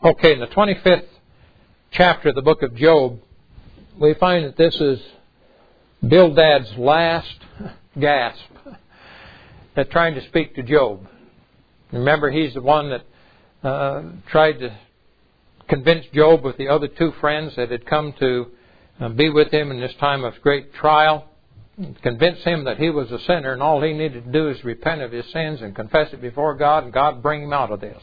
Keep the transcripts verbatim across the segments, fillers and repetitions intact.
Okay, in the twenty-fifth chapter of the book of Job, we find that this is Bildad's last gasp at trying to speak to Job. Remember, he's the one that uh, tried to convince Job with the other two friends that had come to uh, be with him in this time of great trial, convince him that he was a sinner and all he needed to do is repent of his sins and confess it before God, and God bring him out of this.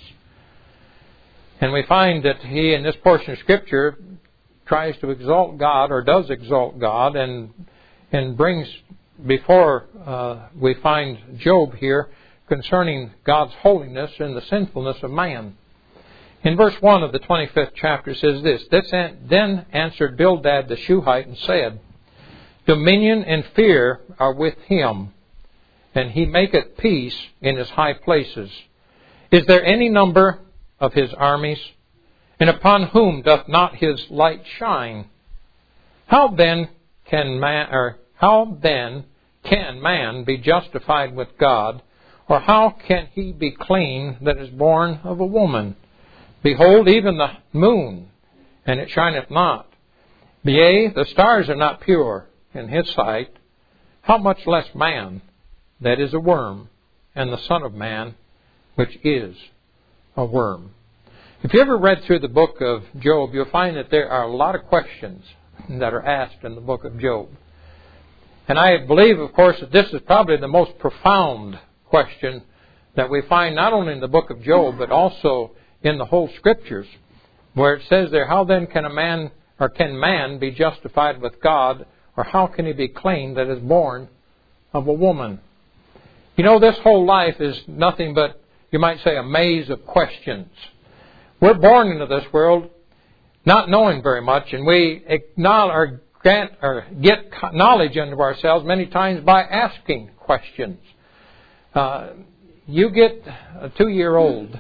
And we find that he, in this portion of Scripture, tries to exalt God, or does exalt God, and and brings before uh, we find Job here concerning God's holiness and the sinfulness of man. In verse one of the twenty-fifth chapter it says this, This Then answered Bildad the Shuhite and said, Dominion and fear are with him, and he maketh peace in his high places. Is there any number of his armies? And upon whom doth not his light shine? How then can man, or how then can man be justified with God? Or how can he be clean that is born of a woman? Behold, even the moon, and it shineth not. Yea, the stars are not pure in his sight. How much less man, that is a worm, and the Son of Man, which is a worm. If you ever read through the book of Job, you'll find that there are a lot of questions that are asked in the book of Job. And I believe, of course, that this is probably the most profound question that we find not only in the book of Job, but also in the whole Scriptures, where it says there, how then can a man, or can man be justified with God, or how can he be clean that is born of a woman? You know, this whole life is nothing but, you might say, a maze of questions. We're born into this world not knowing very much, and we acknowledge, or grant, or get knowledge into ourselves many times by asking questions. Uh, you get a two-year-old,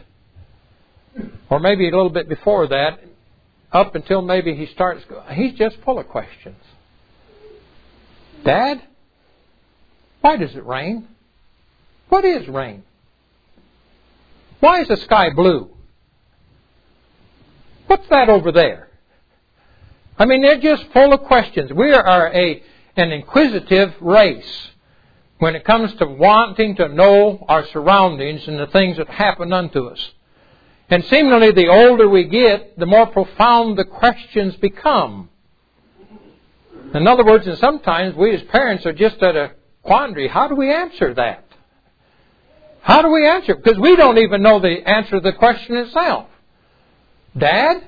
or maybe a little bit before that, up until maybe he starts, he's just full of questions. Dad, why does it rain? What is rain? Why is the sky blue? What's that over there? I mean, they're just full of questions. We are a an inquisitive race when it comes to wanting to know our surroundings and the things that happen unto us. And seemingly the older we get, the more profound the questions become. In other words, and sometimes we as parents are just at a quandary. How do we answer that? How do we answer it? Because we don't even know the answer to the question itself. Dad,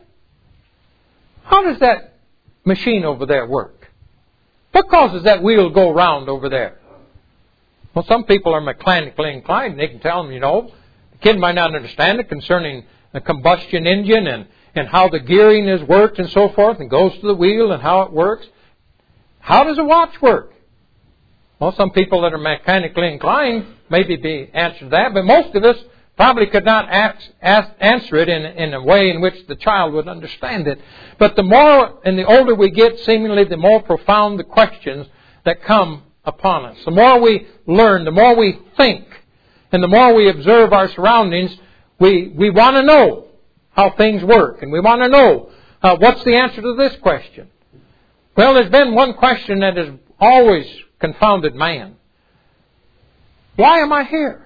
how does that machine over there work? What causes that wheel to go round over there? Well, some people are mechanically inclined, and they can tell them, you know, the kid might not understand it concerning the combustion engine and, and how the gearing is worked and so forth, and goes to the wheel and how it works. How does a watch work? Well, some people that are mechanically inclined maybe be answered that, but most of us probably could not ask, ask, answer it in, in a way in which the child would understand it. But the more and the older we get, seemingly the more profound the questions that come upon us. The more we learn, the more we think, and the more we observe our surroundings, we, we want to know how things work, and we want to know uh, what's the answer to this question. Well, there's been one question that has always confounded man. Why am I here?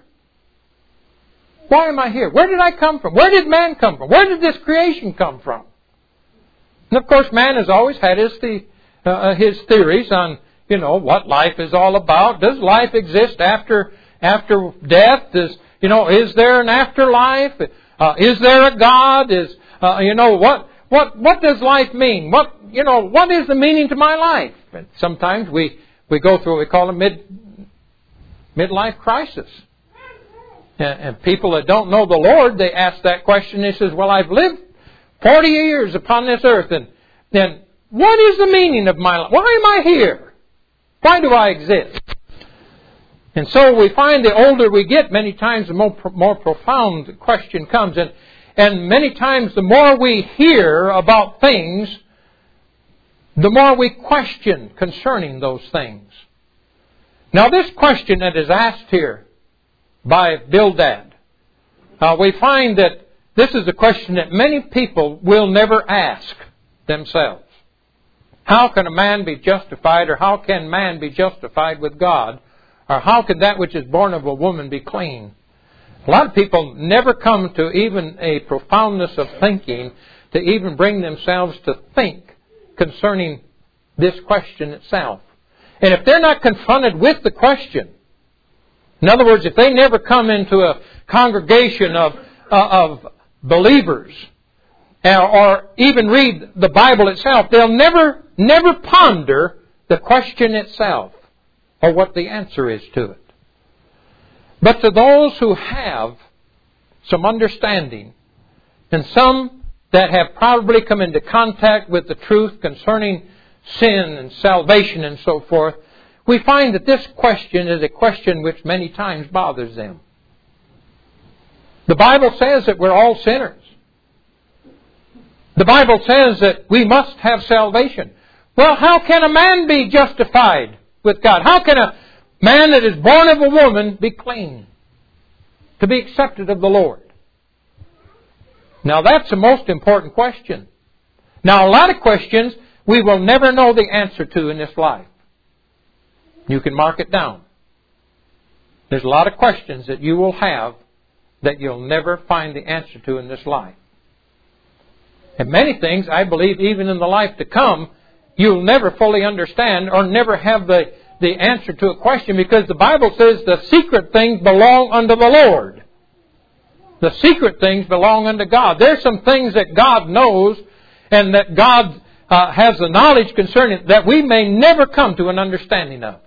Why am I here? Where did I come from? Where did man come from? Where did this creation come from? And of course, man has always had his the, uh, his theories on, you know, what life is all about. Does life exist after after death? Is you know, is there an afterlife? Uh, is there a God? Is uh, you know what what what does life mean? What you know what is the meaning to my life? And sometimes we we go through what we call a mid midlife crisis. And people that don't know the Lord, they ask that question. He says, well, I've lived forty years upon this earth. And then what is the meaning of my life? Why am I here? Why do I exist? And so we find the older we get, many times the more, more profound question comes. And, and many times the more we hear about things, the more we question concerning those things. Now this question that is asked here by Bildad, uh, we find that this is a question that many people will never ask themselves. How can a man be justified, or how can man be justified with God? Or how can that which is born of a woman be clean? A lot of people never come to even a profoundness of thinking to even bring themselves to think concerning this question itself. And if they're not confronted with the question, in other words, if they never come into a congregation of, uh, of believers, or even read the Bible itself, they'll never, never ponder the question itself or what the answer is to it. But to those who have some understanding, and some that have probably come into contact with the truth concerning sin and salvation and so forth, we find that this question is a question which many times bothers them. The Bible says that we're all sinners. The Bible says that we must have salvation. Well, how can a man be justified with God? How can a man that is born of a woman be clean, to be accepted of the Lord? Now, that's the most important question. Now, a lot of questions we will never know the answer to in this life. You can mark it down. There's a lot of questions that you will have that you'll never find the answer to in this life. And many things, I believe, even in the life to come, you'll never fully understand or never have the, the answer to a question, because the Bible says the secret things belong unto the Lord. The secret things belong unto God. There's some things that God knows and that God uh, has the knowledge concerning that we may never come to an understanding of.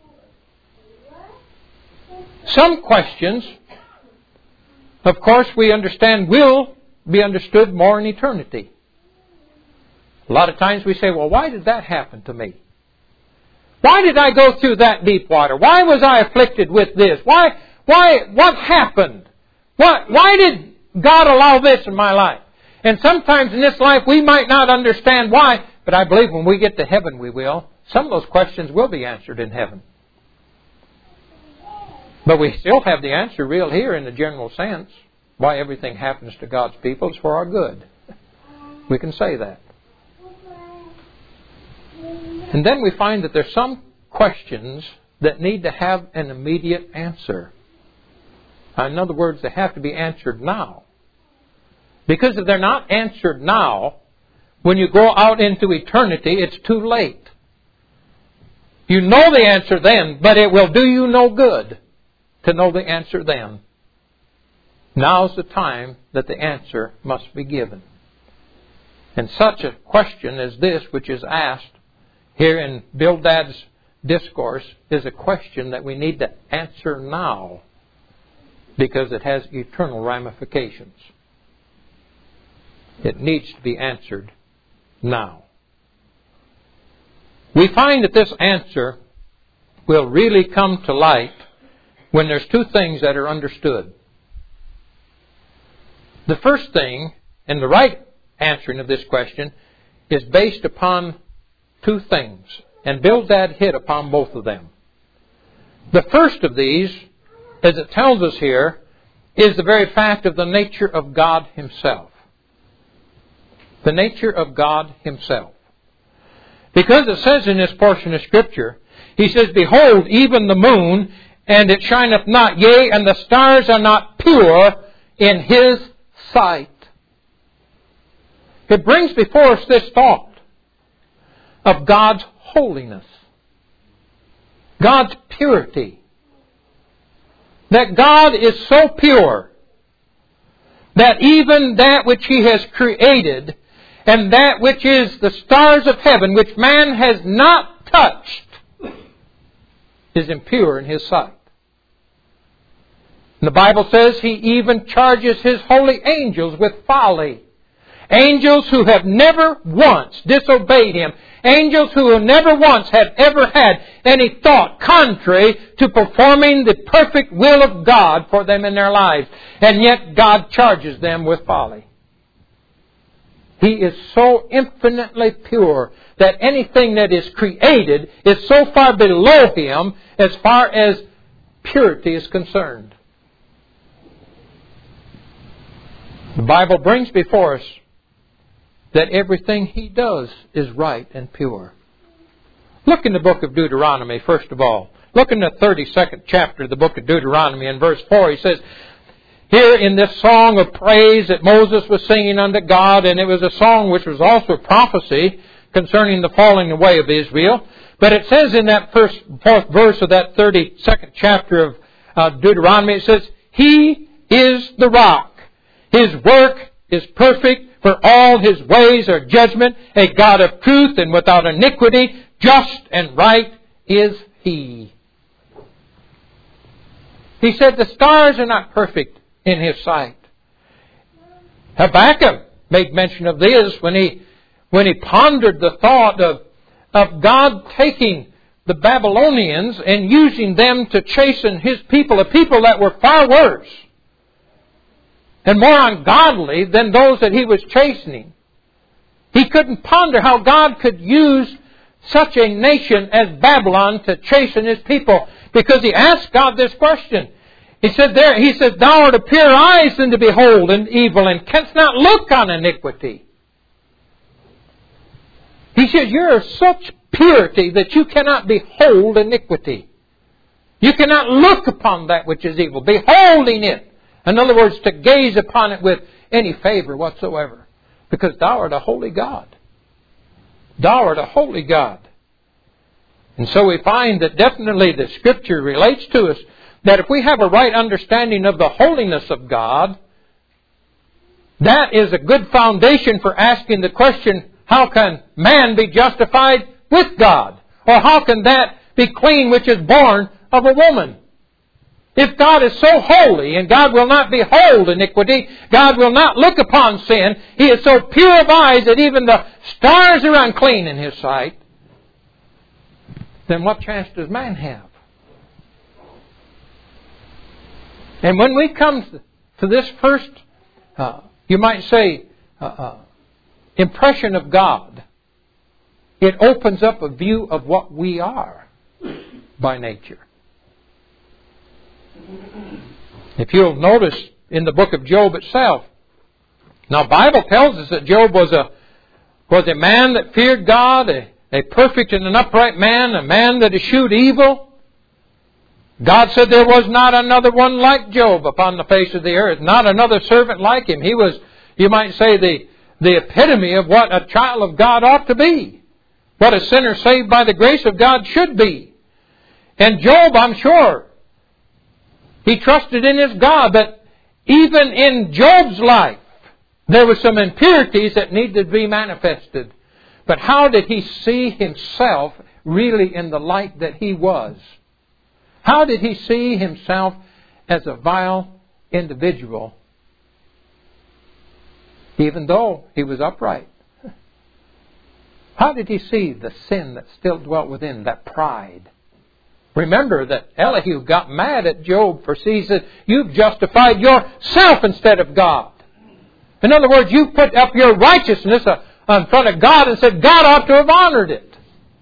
Some questions, of course, we understand will be understood more in eternity. A lot of times we say, well, why did that happen to me? Why did I go through that deep water? Why was I afflicted with this? Why, why, what happened? What, why did God allow this in my life? And sometimes in this life we might not understand why, but I believe when we get to heaven we will. Some of those questions will be answered in heaven. But we still have the answer real here in the general sense. Why everything happens to God's people is for our good. We can say that. And then we find that there's some questions that need to have an immediate answer. In other words, they have to be answered now. Because if they're not answered now, when you go out into eternity, it's too late. You know the answer then, but it will do you no good to know the answer then. Now's the time that the answer must be given. And such a question as this, which is asked here in Bildad's discourse, is a question that we need to answer now, because it has eternal ramifications. It needs to be answered now. We find that this answer will really come to light when there's two things that are understood. The first thing, and the right answering of this question, is based upon two things. And Bildad hit upon both of them. The first of these, as it tells us here, is the very fact of the nature of God Himself. The nature of God Himself. Because it says in this portion of Scripture, He says, Behold, even the moon, and it shineth not, yea, and the stars are not pure in His sight. It brings before us this thought of God's holiness, God's purity. That God is so pure that even that which He has created, and that which is the stars of heaven, which man has not touched, is impure in His sight. And the Bible says He even charges His holy angels with folly. Angels who have never once disobeyed Him. Angels who never once have ever had any thought contrary to performing the perfect will of God for them in their lives. And yet God charges them with folly. He is so infinitely pure that anything that is created is so far below Him as far as purity is concerned. The Bible brings before us that everything He does is right and pure. Look in the book of Deuteronomy, first of all. Look in the thirty-second chapter of the book of Deuteronomy. In verse four, he says, here in this song of praise that Moses was singing unto God, and it was a song which was also a prophecy concerning the falling away of Israel. But it says in that first, fourth verse of that thirty-second chapter of uh, Deuteronomy, it says, He is the rock. His work is perfect, for all His ways are judgment, a God of truth and without iniquity, just and right is He. He said the stars are not perfect in His sight. Habakkuk made mention of this when he when he pondered the thought of, of God taking the Babylonians and using them to chasten His people, a people that were far worse and more ungodly than those that He was chastening. He couldn't ponder how God could use such a nation as Babylon to chasten His people, because he asked God this question. He said, "There, He said, Thou art of purer eyes than to behold an evil, and canst not look on iniquity." He said, "You're of such purity that you cannot behold iniquity. You cannot look upon that which is evil, beholding it." In other words, to gaze upon it with any favor whatsoever. Because Thou art a holy God. Thou art a holy God. And so we find that definitely the Scripture relates to us that if we have a right understanding of the holiness of God, that is a good foundation for asking the question, how can man be justified with God? Or how can that be clean which is born of a woman? If God is so holy, and God will not behold iniquity, God will not look upon sin, He is so pure of eyes that even the stars are unclean in His sight, then what chance does man have? And when we come to this first, uh, you might say, uh, uh, impression of God, it opens up a view of what we are by nature. If you'll notice in the book of Job itself, now the Bible tells us that Job was a was a man that feared God, a, a perfect and an upright man, a man that eschewed evil. God said there was not another one like Job upon the face of the earth, not another servant like him. He was, you might say, the, the epitome of what a child of God ought to be, what a sinner saved by the grace of God should be. And Job, I'm sure, he trusted in his God, but even in Job's life, there were some impurities that needed to be manifested. But how did he see himself really in the light that he was? How did he see himself as a vile individual, even though he was upright? How did he see the sin that still dwelt within, that pride? Remember that Elihu got mad at Job for he said, "You've justified yourself instead of God." In other words, you put up your righteousness in front of God and said God ought to have honored it.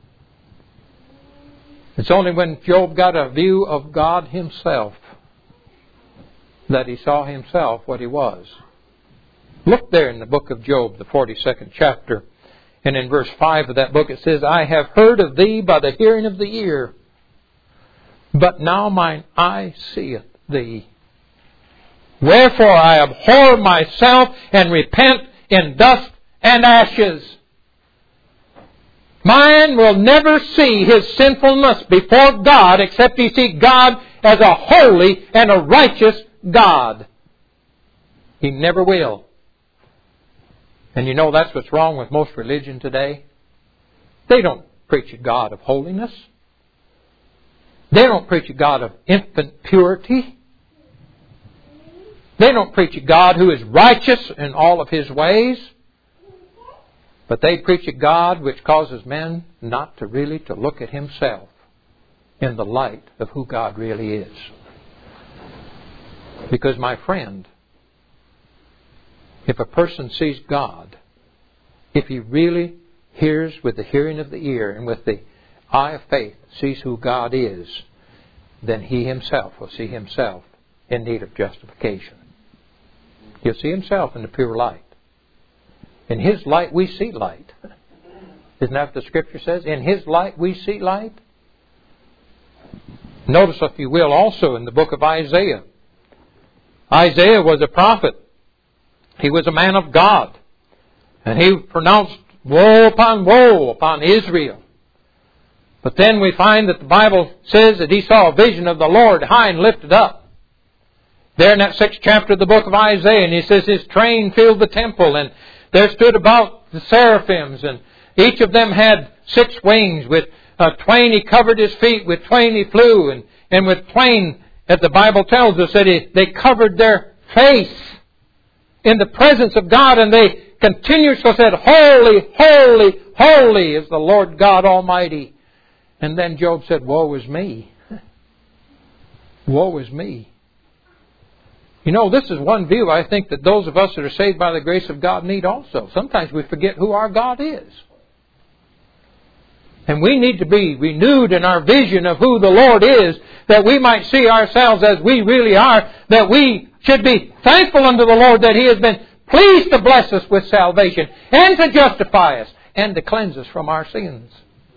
It's only when Job got a view of God Himself that he saw himself what he was. Look there in the book of Job, the forty-second chapter, and in verse five of that book it says, "I have heard of thee by the hearing of the ear, but now mine eye seeth thee. Wherefore I abhor myself and repent in dust and ashes." Man will never see his sinfulness before God except he see God as a holy and a righteous God. He never will. And you know that's what's wrong with most religion today. They don't preach a God of holiness. They don't preach a God of infant purity. They don't preach a God who is righteous in all of His ways. But they preach a God which causes men not to really to look at Himself in the light of who God really is. Because, my friend, if a person sees God, if he really hears with the hearing of the ear and with the eye of faith sees who God is, then he himself will see himself in need of justification. He'll see Himself in the pure light. In His light we see light. Isn't that what the Scripture says? In His light we see light. Notice, if you will, also in the book of Isaiah. Isaiah was a prophet. He was a man of God. And he pronounced woe upon woe upon Israel. But then we find that the Bible says that he saw a vision of the Lord high and lifted up. There in that sixth chapter of the book of Isaiah, and he says His train filled the temple, and there stood about the seraphims, and each of them had six wings. With uh, twain He covered His feet, with twain He flew, and, and with twain, as the Bible tells us, that he, they covered their face in the presence of God, and they continuously said, Holy, holy, holy is the Lord God Almighty. And then Job said, Woe is me. Woe is me. You know, this is one view I think that those of us that are saved by the grace of God need also. Sometimes we forget who our God is. And we need to be renewed in our vision of who the Lord is, that we might see ourselves as we really are, that we should be thankful unto the Lord that He has been pleased to bless us with salvation and to justify us and to cleanse us from our sins.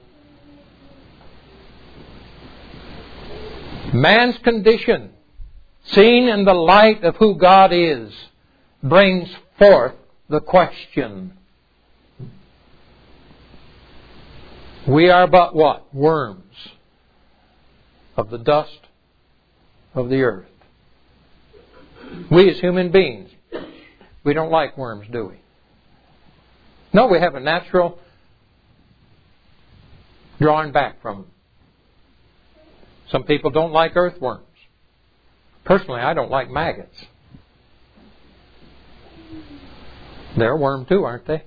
Man's condition, seen in the light of who God is, brings forth the question. We are but what? Worms of the dust of the earth. We as human beings, we don't like worms, do we? No, we have a natural drawing back from them. Some people don't like earthworms. Personally, I don't like maggots. They're a worm too, aren't they?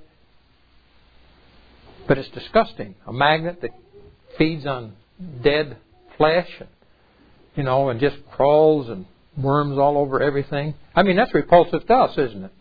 But it's disgusting. A magnet that feeds on dead flesh, and, you know, and just crawls and worms all over everything. I mean, that's repulsive to us, isn't it?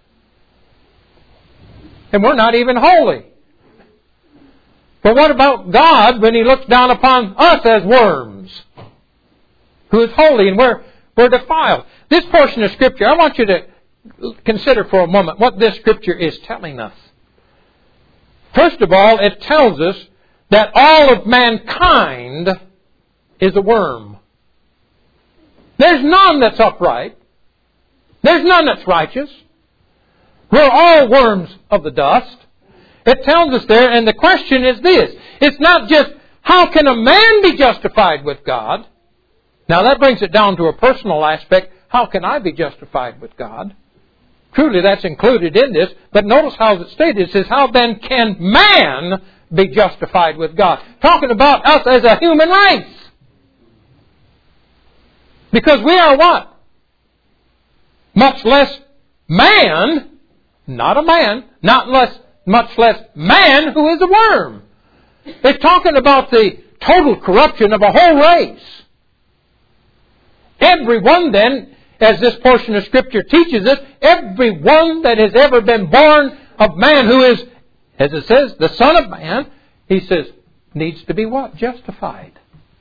And we're not even holy. But what about God when He looks down upon us as worms, who is holy, and we're, we're defiled? This portion of Scripture, I want you to consider for a moment what this Scripture is telling us. First of all, it tells us that all of mankind is a worm. There's none that's upright. There's none that's righteous. We're all worms of the dust. It tells us there, and the question is this. It's not just, how can a man be justified with God? Now that brings it down to a personal aspect. How can I be justified with God? Truly that's included in this, but notice how it's stated. It says, how then can man be justified with God? Talking about us as a human race. Because we are what? Much less man, not a man, not less much less man who is a worm. It's talking about the total corruption of a whole race. Everyone then, as this portion of Scripture teaches us, everyone that has ever been born of man who is, as it says, the Son of Man, he says, needs to be what? Justified.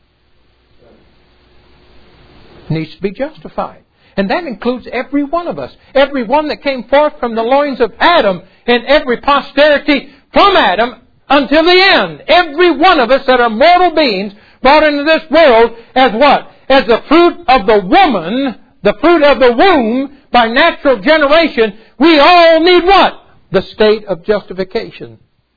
Needs to be justified. And that includes every one of us. Every one that came forth from the loins of Adam, and every posterity from Adam until the end. Every one of us that are mortal beings brought into this world as what? As the fruit of the woman, the fruit of the womb, by natural generation. We all need what? The state of justification.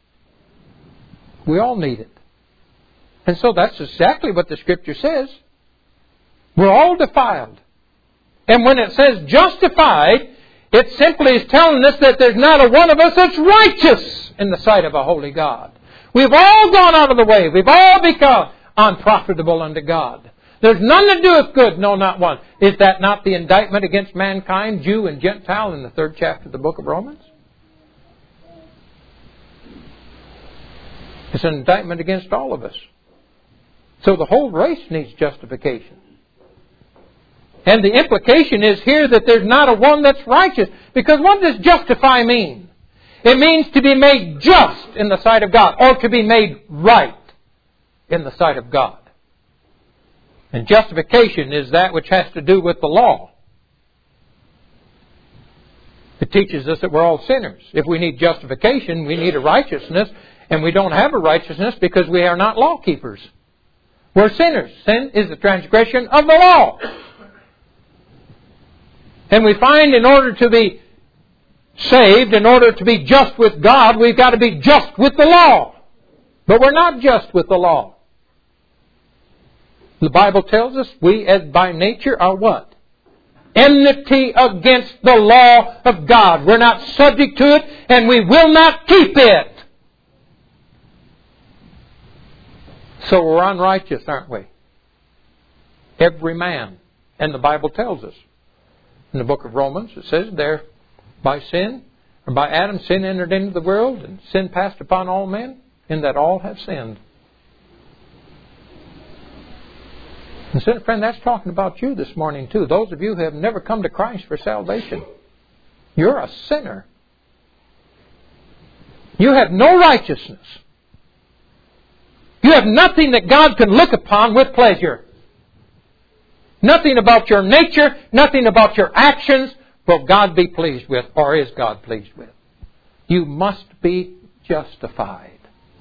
We all need it. And so that's exactly what the Scripture says. We're all defiled. And when it says justified, it simply is telling us that there's not a one of us that's righteous in the sight of a holy God. We've all gone out of the way. We've all become unprofitable unto God. There's none that doeth good, no, not one. Is that not the indictment against mankind, Jew and Gentile, in the third chapter of the book of Romans? It's an indictment against all of us. So the whole race needs justification. And the implication is here that there's not a one that's righteous. Because what does justify mean? It means to be made just in the sight of God, or to be made right in the sight of God. And justification is that which has to do with the law. It teaches us that we're all sinners. If we need justification, we need a righteousness, and we don't have a righteousness because we are not law keepers. We're sinners. Sin is the transgression of the law. And we find in order to be saved, in order to be just with God, we've got to be just with the law. But we're not just with the law. The Bible tells us we as by nature are what? Enmity against the law of God. We're not subject to it, and we will not keep it. So we're unrighteous, aren't we? Every man. And the Bible tells us. In the book of Romans, it says there, by sin, or by Adam, sin entered into the world, and sin passed upon all men, in that all have sinned. And so, friend, that's talking about you this morning too. Those of you who have never come to Christ for salvation. You're a sinner. You have no righteousness. You have nothing that God can look upon with pleasure. Nothing about your nature, nothing about your actions will God be pleased with, or is God pleased with. You must be justified.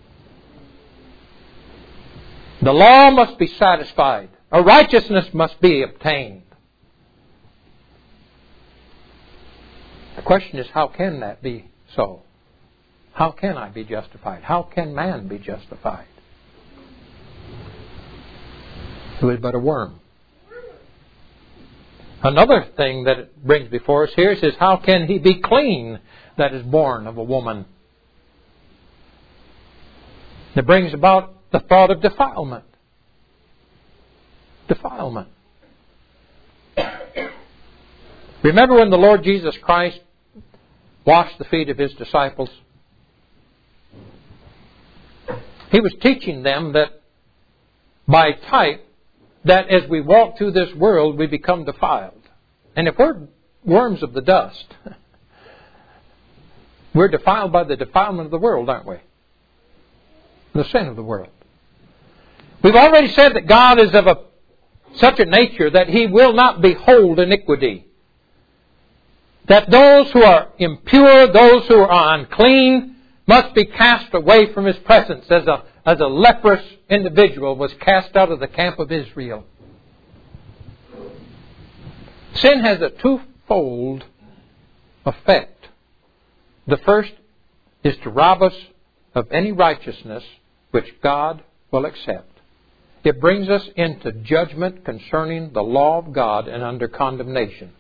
The law must be satisfied. A righteousness must be obtained. The question is, how can that be so? How can I be justified? How can man be justified? Who is but a worm. Another thing that it brings before us here is, how can he be clean that is born of a woman? It brings about the thought of defilement. Defilement. Remember when the Lord Jesus Christ washed the feet of His disciples? He was teaching them that by type, that as we walk through this world, we become defiled. And if we're worms of the dust, we're defiled by the defilement of the world, aren't we? The sin of the world. We've already said that God is of a such a nature that He will not behold iniquity. That those who are impure, those who are unclean, must be cast away from His presence, as a, as a leprous individual was cast out of the camp of Israel. Sin has a twofold effect. The first is to rob us of any righteousness which God will accept. It brings us into judgment concerning the law of God and under condemnation.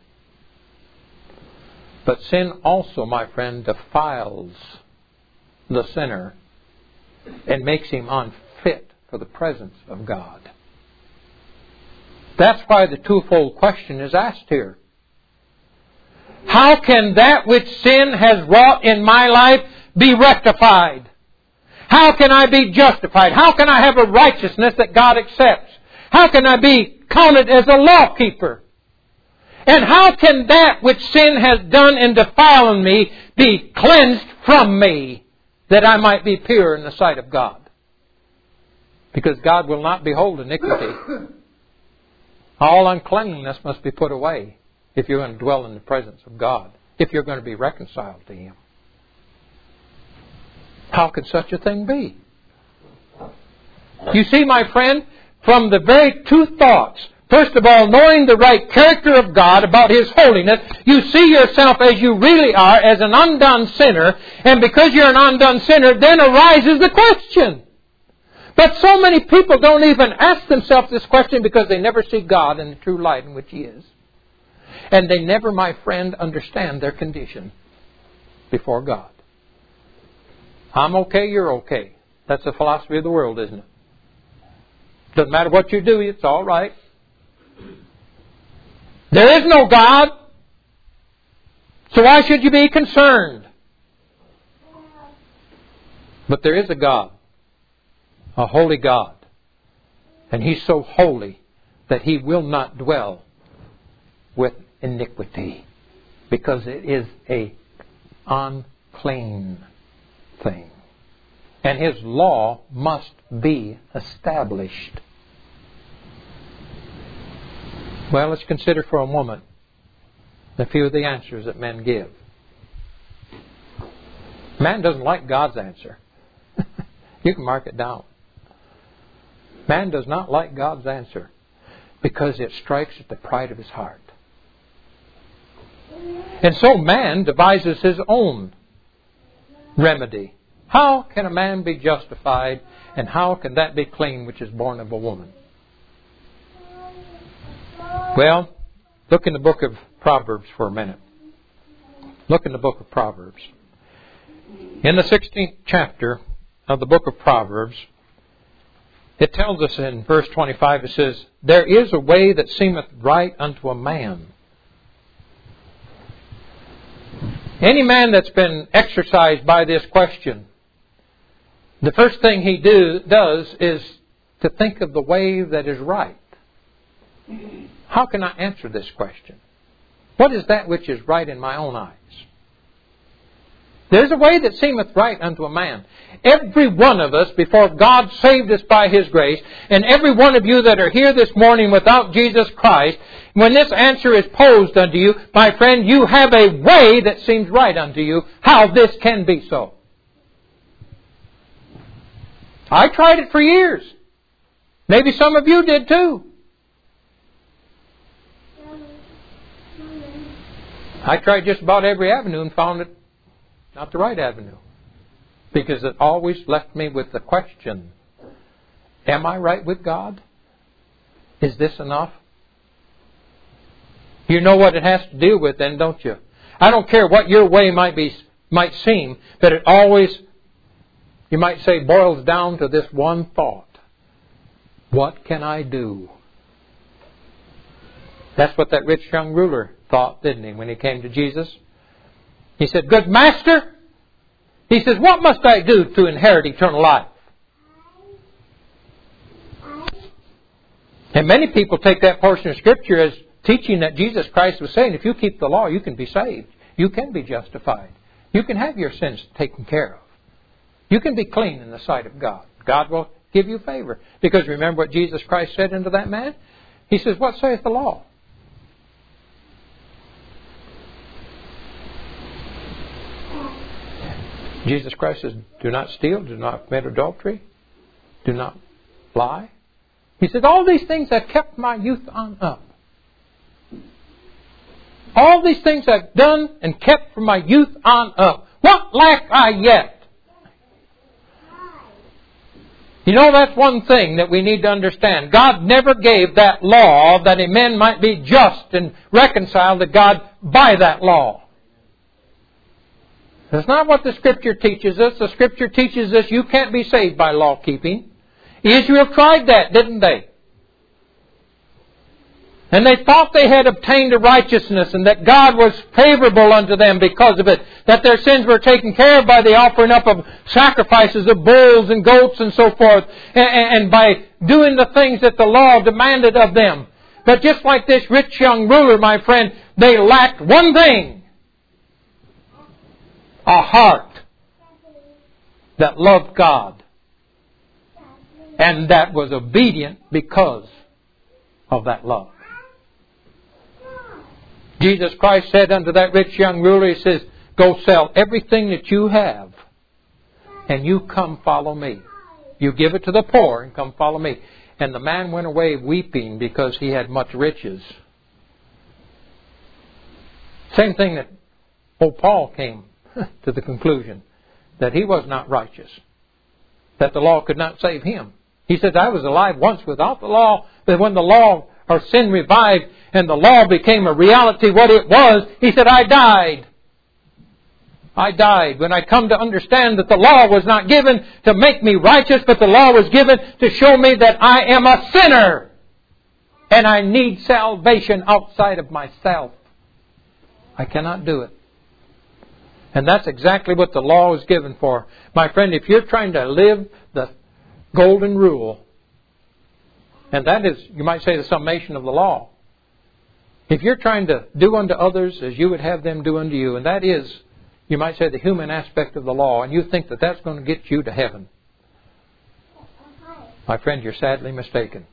But sin also, my friend, defiles the sinner and makes him unfit for the presence of God. That's why the twofold question is asked here. How can that which sin has wrought in my life be rectified? How can I be justified? How can I have a righteousness that God accepts? How can I be counted as a law keeper? And how can that which sin has done in defiling me be cleansed from me, that I might be pure in the sight of God? Because God will not behold iniquity. All uncleanliness must be put away if you're going to dwell in the presence of God, if you're going to be reconciled to Him. How can such a thing be? You see, my friend, from the very two thoughts, first of all, knowing the right character of God about His holiness, you see yourself as you really are, as an undone sinner, and because you're an undone sinner, then arises the question. But so many people don't even ask themselves this question because they never see God in the true light in which He is. And they never, my friend, understand their condition before God. I'm okay, you're okay. That's the philosophy of the world, isn't it? Doesn't matter what you do, it's all right. There is no God. So why should you be concerned? But there is a God. A holy God. And He's so holy that He will not dwell with iniquity. Because it is a unclean thing. And His law must be established. Well, let's consider for a moment a few of the answers that men give. Man doesn't like God's answer. You can mark it down. Man does not like God's answer because it strikes at the pride of his heart. And so man devises his own remedy. How can a man be justified, and how can that be clean which is born of a woman? Well, look in the book of Proverbs for a minute. Look in the book of Proverbs. In the sixteenth chapter of the book of Proverbs, it tells us in verse twenty-five, it says, "There is a way that seemeth right unto a man." Any man that's been exercised by this question, the first thing he do, does is to think of the way that is right. How can I answer this question? What is that which is right in my own eyes? There's a way that seemeth right unto a man. Every one of us, before God saved us by His grace, and every one of you that are here this morning without Jesus Christ, when this answer is posed unto you, my friend, you have a way that seems right unto you, how this can be so. I tried it for years. Maybe some of you did too. I tried just about every avenue and found it not the right avenue. Because it always left me with the question, am I right with God? Is this enough? You know what it has to deal with then, don't you? I don't care what your way might be, might seem, but it always, you might say, boils down to this one thought. What can I do? That's what that rich young ruler thought, didn't he, when he came to Jesus? He said, "Good master," he says, "what must I do to inherit eternal life?" And many people take that portion of Scripture as teaching that Jesus Christ was saying, if you keep the law, you can be saved. You can be justified. You can have your sins taken care of. You can be clean in the sight of God. God will give you favor. Because remember what Jesus Christ said unto that man? He says, "What saith the law?" Jesus Christ says, "Do not steal, do not commit adultery, do not lie." He said, "All these things I've kept my youth on up." All these things I've done and kept from my youth on up. What lack I yet? You know, that's one thing that we need to understand. God never gave that law that a man might be just and reconciled to God by that law. That's not what the Scripture teaches us. The Scripture teaches us you can't be saved by law keeping. Israel tried that, didn't they? And they thought they had obtained a righteousness and that God was favorable unto them because of it. That their sins were taken care of by the offering up of sacrifices of bulls and goats and so forth. And by doing the things that the law demanded of them. But just like this rich young ruler, my friend, they lacked one thing. A heart that loved God. And that was obedient because of that love. Jesus Christ said unto that rich young ruler, He says, "Go sell everything that you have and you come follow me. You give it to the poor and come follow me." And the man went away weeping because he had much riches. Same thing that old Paul came to the conclusion that he was not righteous, that the law could not save him. He said, "I was alive once without the law, but when the law or sin revived and the law became a reality, what it was, he said, I died. I died when I come to understand that the law was not given to make me righteous, but the law was given to show me that I am a sinner and I need salvation outside of myself. I cannot do it." And that's exactly what the law is given for. My friend, if you're trying to live the golden rule, and that is, you might say, the summation of the law. If you're trying to do unto others as you would have them do unto you, and that is, you might say, the human aspect of the law, and you think that that's going to get you to heaven, my friend, you're sadly mistaken.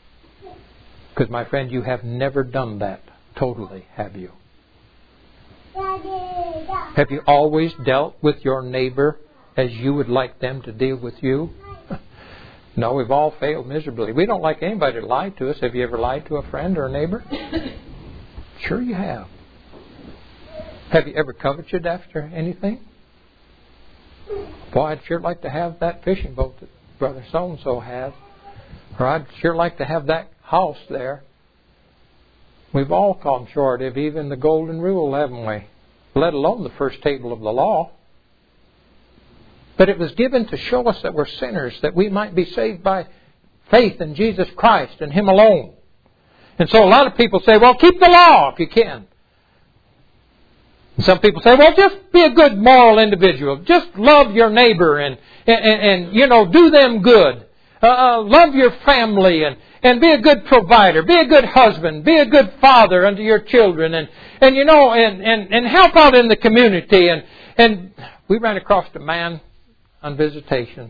Because, my friend, you have never done that totally, have you? Have you always dealt with your neighbor as you would like them to deal with you? No, we've all failed miserably. We don't like anybody to lie to us. Have you ever lied to a friend or a neighbor? Sure you have. Have you ever coveted after anything? Boy, I'd sure like to have that fishing boat that Brother so-and-so has. Or I'd sure like to have that house there. We've all come short of even the golden rule, haven't we? Let alone the first table of the law. But it was given to show us that we're sinners, that we might be saved by faith in Jesus Christ and Him alone. And so a lot of people say, well, keep the law if you can. And some people say, well, just be a good moral individual. Just love your neighbor and, and, and you know, do them good. Uh, uh, love your family and, and be a good provider. Be a good husband. Be a good father unto your children. And, and you know, and, and, and help out in the community. And, and we ran across a man on visitation.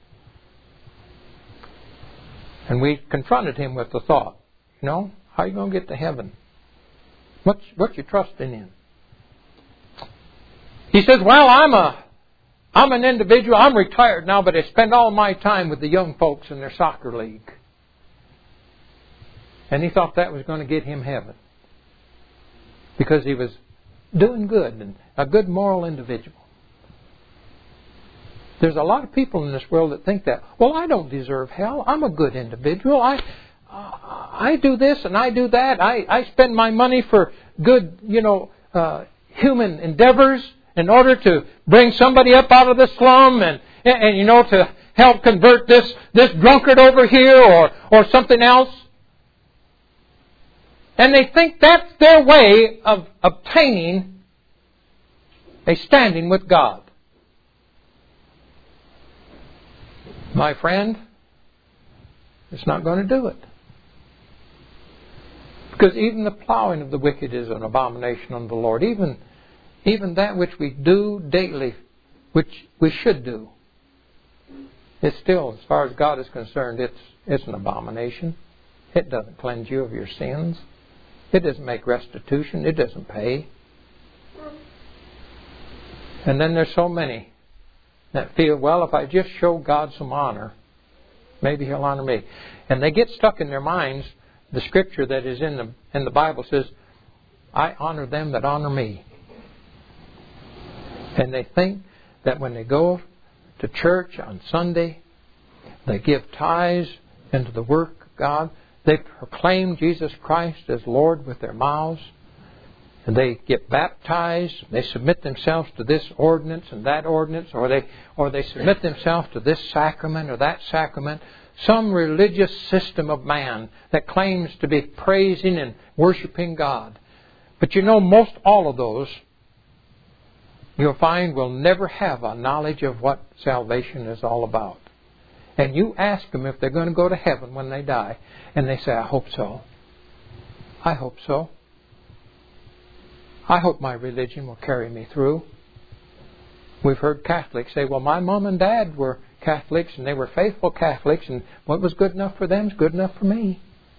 And we confronted him with the thought, you know, how are you going to get to heaven? What's, what you trusting in? He says, well, I'm a, I'm an individual. I'm retired now, but I spend all my time with the young folks in their soccer league. And he thought that was going to get him heaven. Because he was doing good and a good moral individual. There's a lot of people in this world that think that, well, I don't deserve hell. I'm a good individual. I uh, I do this and I do that. I, I spend my money for good, you know, uh, human endeavors in order to bring somebody up out of the slum and, and, and you know, to help convert this, this drunkard over here or, or something else. And they think that's their way of obtaining a standing with God. My friend, it's not going to do it. Because even the plowing of the wicked is an abomination unto the Lord. Even, even that which we do daily, which we should do, it's still, as far as God is concerned, it's, it's an abomination. It doesn't cleanse you of your sins. It doesn't make restitution. It doesn't pay. And then there's so many that feel, well, if I just show God some honor, maybe He'll honor me. And they get stuck in their minds. The scripture that is in the in the Bible says, I honor them that honor me. And they think that when they go to church on Sunday, they give tithes into the work of God. They proclaim Jesus Christ as Lord with their mouths. And they get baptized. They submit themselves to this ordinance and that ordinance. Or they, or they submit themselves to this sacrament or that sacrament. Some religious system of man that claims to be praising and worshiping God. But you know, most all of those, you'll find, will never have a knowledge of what salvation is all about. And you ask them if they're going to go to heaven when they die. And they say, I hope so. I hope so. I hope my religion will carry me through. We've heard Catholics say, well, my mom and dad were Catholics and they were faithful Catholics, and what was good enough for them is good enough for me.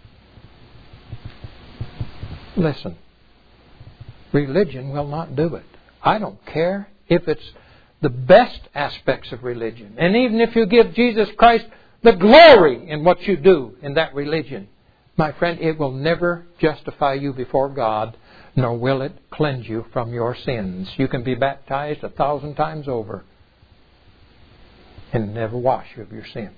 Listen, religion will not do it. I don't care if it's the best aspects of religion. And even if you give Jesus Christ the glory in what you do in that religion, my friend, it will never justify you before God, nor will it cleanse you from your sins. You can be baptized a thousand times over and never wash you of your sins.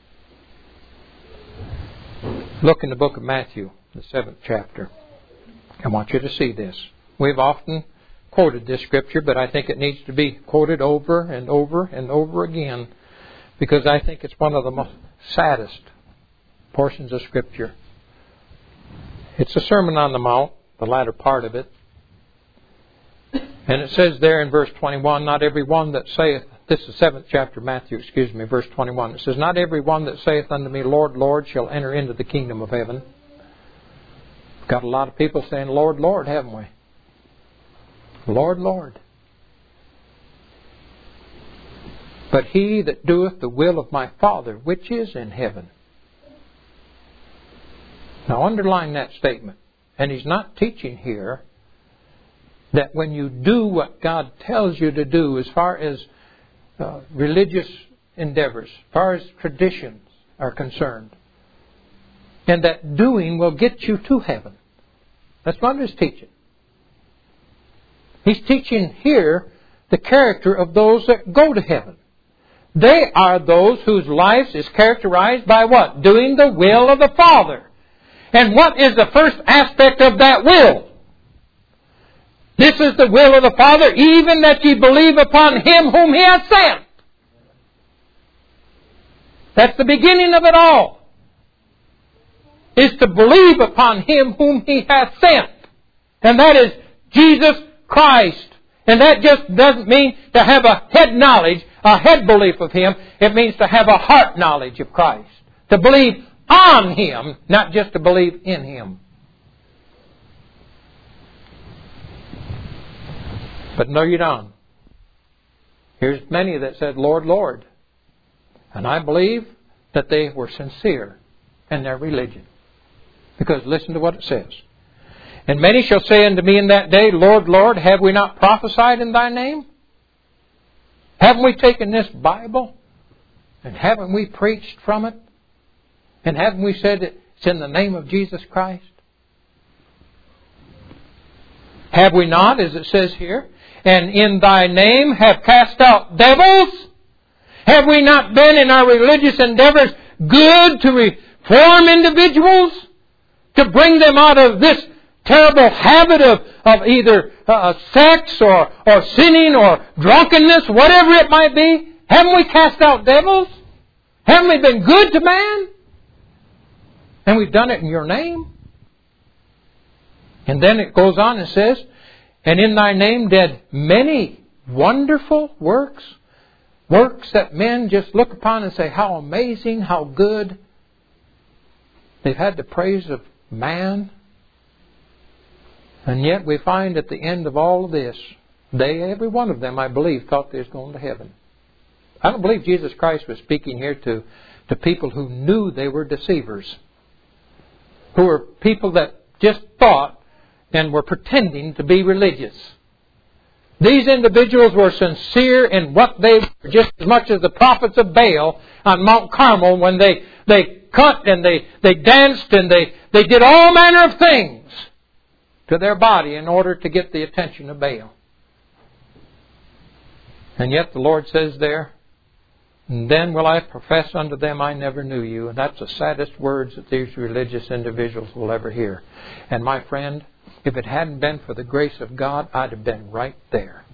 Look in the book of Matthew, the seventh chapter. I want you to see this. We've often quoted this scripture, but I think it needs to be quoted over and over and over again, because I think it's one of the most saddest portions of scripture. It's the Sermon on the Mount, the latter part of it. And it says there in verse twenty-one, not every one that saith, this is the seventh chapter of Matthew, excuse me, verse twenty-one. It says, not every one that saith unto me, Lord, Lord, shall enter into the kingdom of heaven. We've got a lot of people saying, Lord, Lord, haven't we? Lord, Lord. But he that doeth the will of my Father, which is in heaven. Now underline that statement. And he's not teaching here that when you do what God tells you to do as far as uh, religious endeavors, as far as traditions are concerned, and that doing will get you to heaven. That's what he's teaching. He's teaching here the character of those that go to heaven. They are those whose life is characterized by what? Doing the will of the Father. And what is the first aspect of that will? This is the will of the Father, even that ye believe upon Him whom He hath sent. That's the beginning of it all. Is to believe upon Him whom He hath sent. And that is Jesus Christ. And that just doesn't mean to have a head knowledge, a head belief of Him. It means to have a heart knowledge of Christ. To believe on Him, not just to believe in Him. But no, you don't. Here's many that said, Lord, Lord. And I believe that they were sincere in their religion. Because listen to what it says. And many shall say unto me in that day, Lord, Lord, have we not prophesied in Thy name? Haven't we taken this Bible? And haven't we preached from it? And haven't we said it's in the name of Jesus Christ? Have we not, as it says here? And in Thy name have cast out devils? Have we not been in our religious endeavors good to reform individuals? To bring them out of this terrible habit of, of either uh, sex or, or sinning or drunkenness, whatever it might be? Haven't we cast out devils? Haven't we been good to man? And we've done it in Your name. And then it goes on and says, and in Thy name did many wonderful works. Works that men just look upon and say, how amazing, how good. They've had the praise of man. And yet we find at the end of all of this, they, every one of them, I believe, thought they was going to heaven. I don't believe Jesus Christ was speaking here to, to people who knew they were deceivers. Who were people that just thought and were pretending to be religious. These individuals were sincere in what they were, just as much as the prophets of Baal on Mount Carmel when they, they cut and they, they danced and they, they did all manner of things to their body in order to get the attention of Baal. And yet the Lord says there, and then will I profess unto them, I never knew you. And that's the saddest words that these religious individuals will ever hear. And my friend, if it hadn't been for the grace of God, I'd have been right there.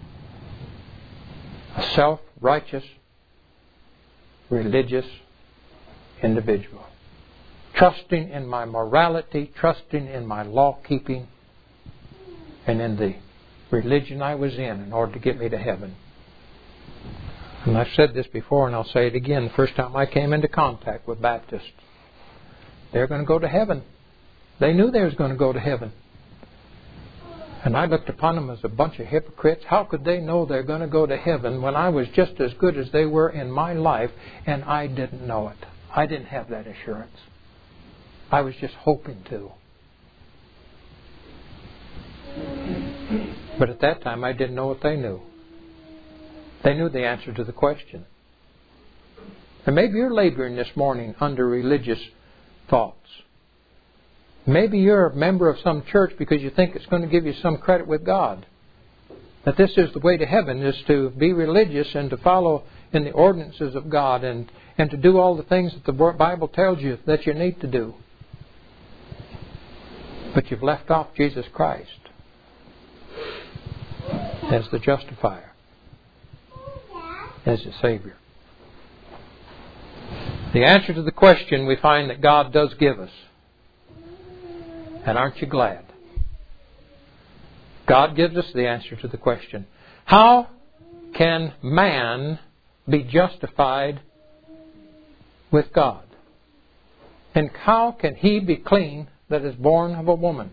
A self-righteous, religious individual. Trusting in my morality, trusting in my law-keeping, and in the religion I was in in order to get me to heaven. And I've said this before, and I'll say it again. The first time I came into contact with Baptists, they're going to go to heaven. They knew they was going to go to heaven. And I looked upon them as a bunch of hypocrites. How could they know they're going to go to heaven when I was just as good as they were in my life and I didn't know it? I didn't have that assurance. I was just hoping to. But at that time I didn't know what they knew. They knew the answer to the question. And maybe you're laboring this morning under religious thoughts. Maybe you're a member of some church because you think it's going to give you some credit with God. That this is the way to heaven, is to be religious and to follow in the ordinances of God and, and to do all the things that the Bible tells you that you need to do. But you've left off Jesus Christ as the justifier, as the Savior. The answer to the question we find that God does give us. And aren't you glad? God gives us the answer to the question. How can man be justified with God? And how can he be clean that is born of a woman?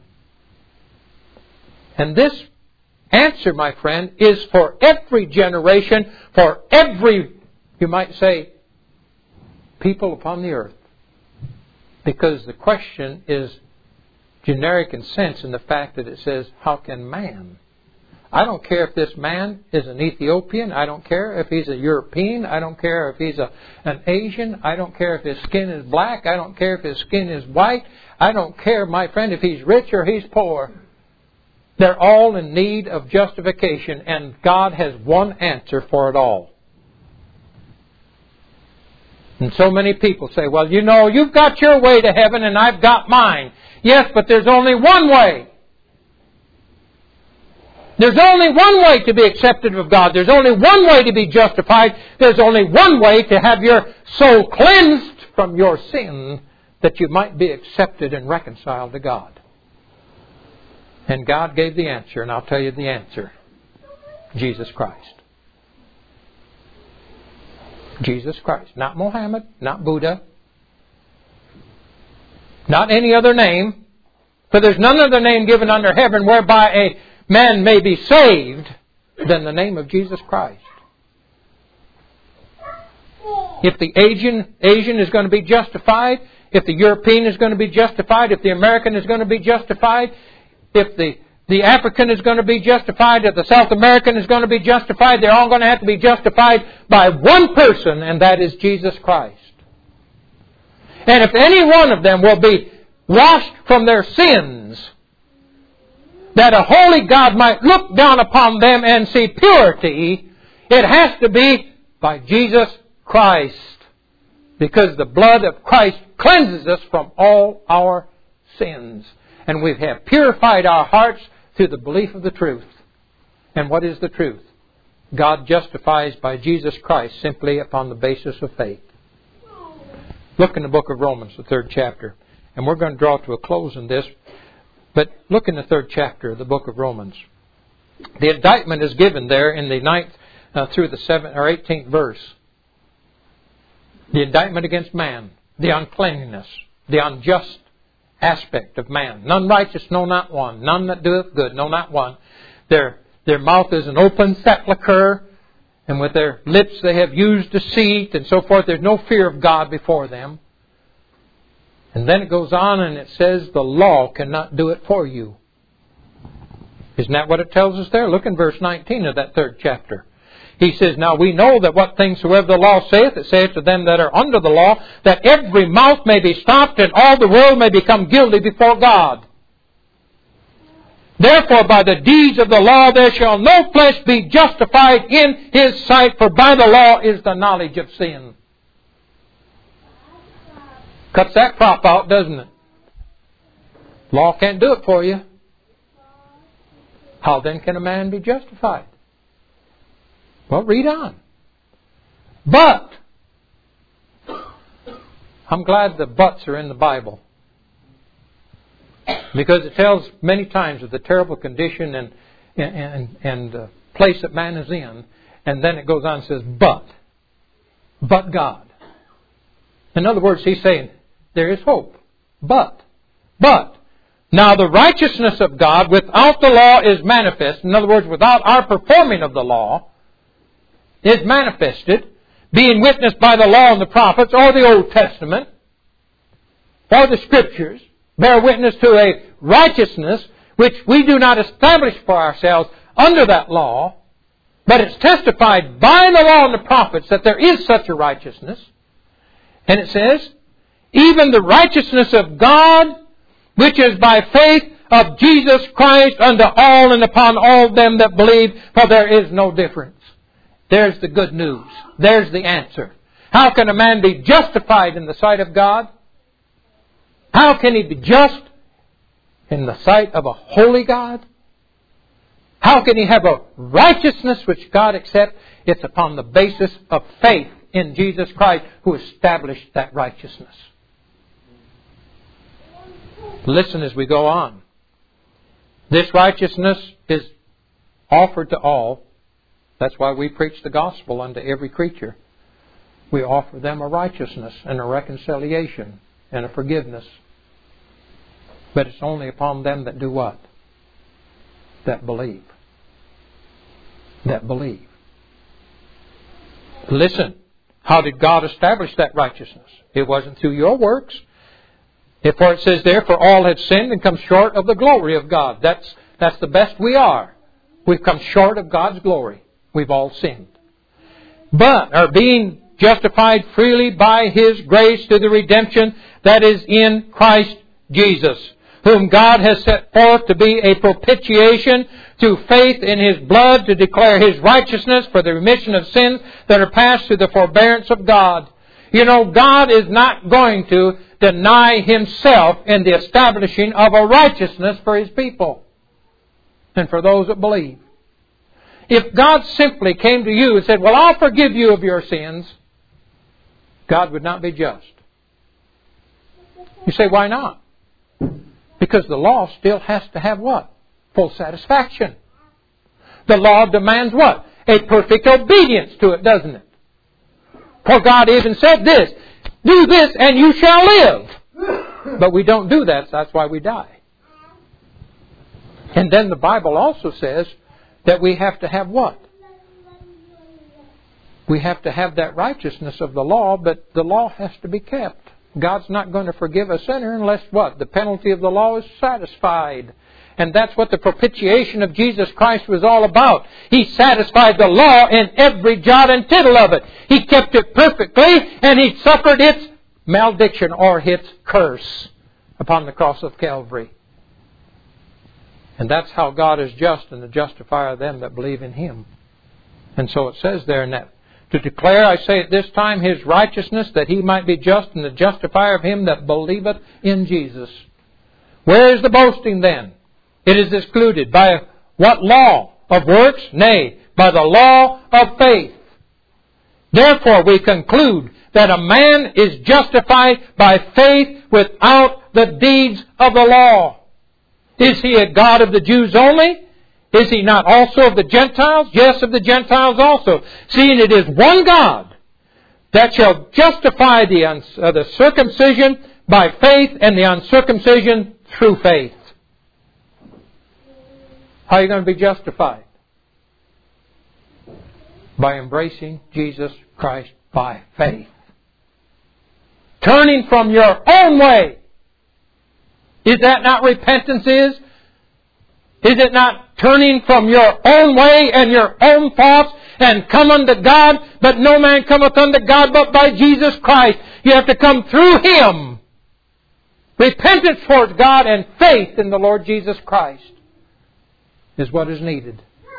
And this answer, my friend, is for every generation, for every, you might say, people upon the earth. Because the question is generic in sense in the fact that it says, how can man I don't care if this man is an Ethiopian. I don't care if he's a European. I don't care if he's a, an Asian. I don't care if his skin is black. I don't care if his skin is white. I don't care, my friend, if he's rich or he's poor. They're all in need of justification, and God has one answer for it all. And so many people say, well, you know, you've got your way to heaven and I've got mine. Yes, but there's only one way. There's only one way to be accepted of God. There's only one way to be justified. There's only one way to have your soul cleansed from your sin that you might be accepted and reconciled to God. And God gave the answer, and I'll tell you the answer. Jesus Christ. Jesus Christ. Not Mohammed, not Buddha, not any other name. For there's none other name given under heaven whereby a man may be saved than the name of Jesus Christ. If the Asian, Asian is going to be justified, if the European is going to be justified, if the American is going to be justified, if the, the African is going to be justified, if the South American is going to be justified, they're all going to have to be justified by one person, and that is Jesus Christ. And if any one of them will be washed from their sins, that a holy God might look down upon them and see purity, it has to be by Jesus Christ. Because the blood of Christ cleanses us from all our sins. And we have purified our hearts through the belief of the truth. And what is the truth? God justifies by Jesus Christ simply upon the basis of faith. Look in the book of Romans, the third chapter. And we're going to draw to a close in this. But look in the third chapter of the book of Romans. The indictment is given there in the ninth uh, through the seventh or eighteenth verse. The indictment against man, the uncleanliness, the unjust aspect of man. None righteous, no, not one. None that doeth good, no, not one. Their their mouth is an open sepulchre, and with their lips they have used deceit, and so forth. There's no fear of God before them. And then it goes on and it says the law cannot do it for you. Isn't that what it tells us there? Look in verse nineteen of that third chapter. He says, now we know that what things soever the law saith, it saith to them that are under the law, that every mouth may be stopped and all the world may become guilty before God. Therefore by the deeds of the law there shall no flesh be justified in his sight, for by the law is the knowledge of sin. Cuts that crop out, doesn't it? Law can't do it for you. How then can a man be justified? Well, read on. But, I'm glad the buts are in the Bible. Because it tells many times of the terrible condition and, and, and uh, place that man is in. And then it goes on and says, but. But God. In other words, he's saying, there is hope. But. But. Now the righteousness of God without the law is manifest. In other words, without our performing of the law, is manifested, being witnessed by the law and the prophets, or the Old Testament, or the Scriptures, bear witness to a righteousness which we do not establish for ourselves under that law, but it's testified by the law and the prophets that there is such a righteousness. And it says, even the righteousness of God, which is by faith of Jesus Christ unto all and upon all them that believe, for there is no difference. There's the good news. There's the answer. How can a man be justified in the sight of God? How can he be just in the sight of a holy God? How can he have a righteousness which God accepts? It's upon the basis of faith in Jesus Christ who established that righteousness. Listen as we go on. This righteousness is offered to all. That's why we preach the gospel unto every creature. We offer them a righteousness and a reconciliation and a forgiveness. But it's only upon them that do what? That believe. That believe. Listen, how did God establish that righteousness? It wasn't through your works. For it says there, for all have sinned and come short of the glory of God. That's, that's the best we are. We've come short of God's glory. We've all sinned. But are being justified freely by His grace through the redemption that is in Christ Jesus, whom God has set forth to be a propitiation through faith in His blood to declare His righteousness for the remission of sins that are passed through the forbearance of God. You know, God is not going to deny Himself in the establishing of a righteousness for His people and for those that believe. If God simply came to you and said, well, I'll forgive you of your sins, God would not be just. You say, why not? Because the law still has to have what? Full satisfaction. The law demands what? A perfect obedience to it, doesn't it? For God even said this, do this and you shall live. But we don't do that, so that's why we die. And then the Bible also says that we have to have what? We have to have that righteousness of the law, but the law has to be kept. God's not going to forgive a sinner unless what? The penalty of the law is satisfied. And that's what the propitiation of Jesus Christ was all about. He satisfied the law in every jot and tittle of it. He kept it perfectly, and He suffered its malediction or its curse upon the cross of Calvary. And that's how God is just and the justifier of them that believe in Him. And so it says there in that, to declare, I say at this time, His righteousness, that He might be just and the justifier of him that believeth in Jesus. Where is the boasting then? It is excluded. By what law? Of works? Nay, by the law of faith. Therefore we conclude that a man is justified by faith without the deeds of the law. Is He a God of the Jews only? Is He not also of the Gentiles? Yes, of the Gentiles also. Seeing it is one God that shall justify the, uns- uh, the circumcision by faith and the uncircumcision through faith. How are you going to be justified? By embracing Jesus Christ by faith. Turning from your own way. Is that not repentance is? Is it not turning from your own way and your own thoughts and come unto God? But no man cometh unto God but by Jesus Christ. You have to come through Him. Repentance towards God and faith in the Lord Jesus Christ is what is needed.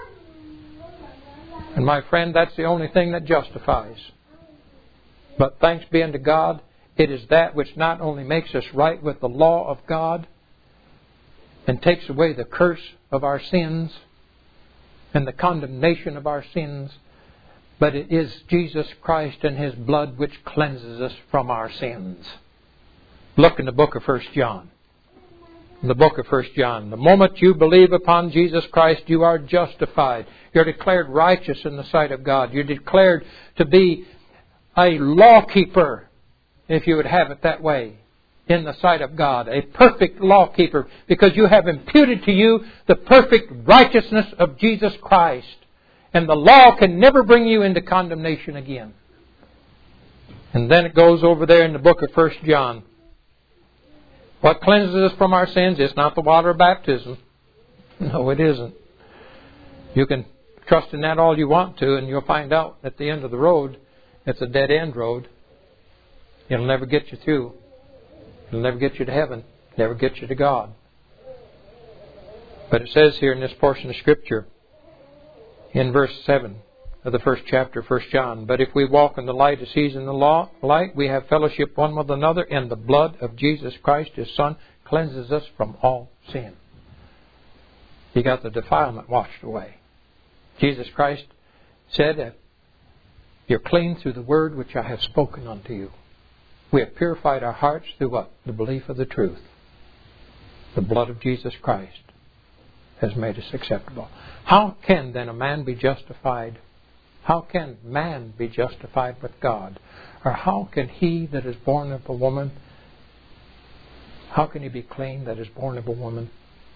And my friend, that's the only thing that justifies. But thanks be unto God, it is that which not only makes us right with the law of God and takes away the curse of our sins and the condemnation of our sins, but it is Jesus Christ and His blood which cleanses us from our sins. Look in the book of First John. In the book of First John. The moment you believe upon Jesus Christ, you are justified. You're declared righteous in the sight of God. You're declared to be a lawkeeper, if you would have it that way, in the sight of God. A perfect lawkeeper, because you have imputed to you the perfect righteousness of Jesus Christ. And the law can never bring you into condemnation again. And then it goes over there in the book of First John. What cleanses us from our sins is not the water of baptism. No, it isn't. You can trust in that all you want to, and you'll find out at the end of the road, it's a dead-end road. It'll never get you through. It'll never get you to heaven. Never get you to God. But it says here in this portion of Scripture, in verse seven of the first chapter of First John, but if we walk in the light as He's in the law, light, we have fellowship one with another, and the blood of Jesus Christ, His Son, cleanses us from all sin. He got the defilement washed away. Jesus Christ said, you're clean through the word which I have spoken unto you. We have purified our hearts through what? The belief of the truth. The blood of Jesus Christ has made us acceptable. How can then a man be justified? How can man be justified with God? Or how can he that is born of a woman, how can he be clean that is born of a woman?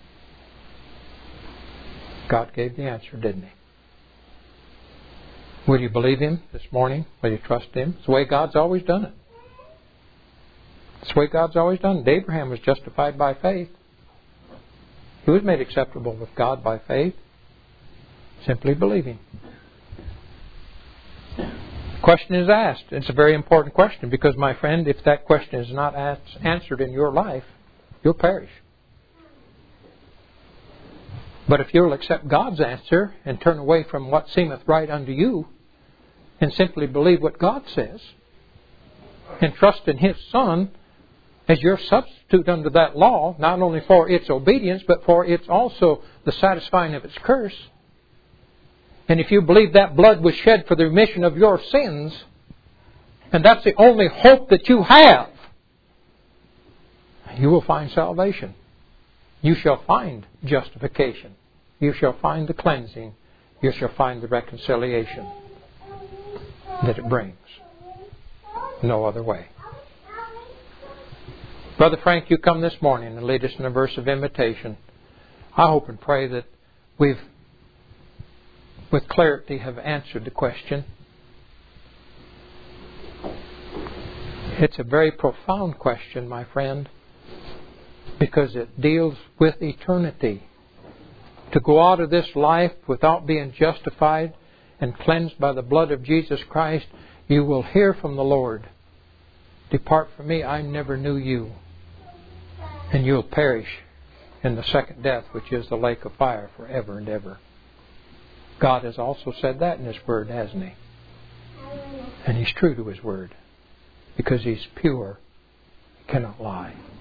God gave the answer, didn't He? Will you believe Him this morning? Will you trust Him? It's the way God's always done it. It's the way God's always done it. Abraham was justified by faith. He was made acceptable with God by faith. Simply believing. The question is asked. It's a very important question because, my friend, if that question is not asked, answered in your life, you'll perish. But if you'll accept God's answer and turn away from what seemeth right unto you and simply believe what God says and trust in His Son as your substitute under that law, not only for its obedience, but for its also the satisfying of its curse. And if you believe that blood was shed for the remission of your sins, and that's the only hope that you have, you will find salvation. You shall find justification. You shall find the cleansing. You shall find the reconciliation that it brings. No other way. Brother Frank, you come this morning and lead us in a verse of invitation. I hope and pray that we've, with clarity, have answered the question. It's a very profound question, my friend, because it deals with eternity. To go out of this life without being justified and cleansed by the blood of Jesus Christ, you will hear from the Lord, "Depart from me, I never knew you." And you'll perish in the second death, which is the lake of fire forever and ever. God has also said that in His Word, hasn't He? And He's true to His Word because He's pure. He cannot lie.